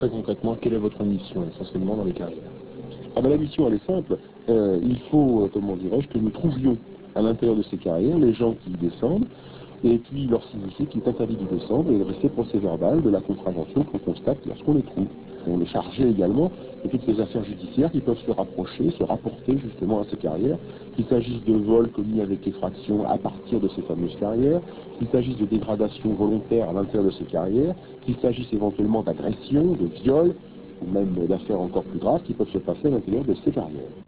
Très concrètement, quelle est votre mission essentiellement dans les carrières? Ah ben, la mission, elle est simple. Il faut, comment dirais-je, que nous trouvions à l'intérieur de ces carrières les gens qui descendent, et puis leur signifier qu'il est interdit de descendre et de rester procès-verbal de la contravention qu'on constate lorsqu'on les trouve. On est chargé également de toutes les affaires judiciaires qui peuvent se rapprocher, se rapporter justement à ces carrières, qu'il s'agisse de vols commis avec effraction à partir de ces fameuses carrières, qu'il s'agisse de dégradation volontaire à l'intérieur de ces carrières, qu'il s'agisse éventuellement d'agression, de viol, ou même d'affaires encore plus graves qui peuvent se passer à l'intérieur de ces carrières.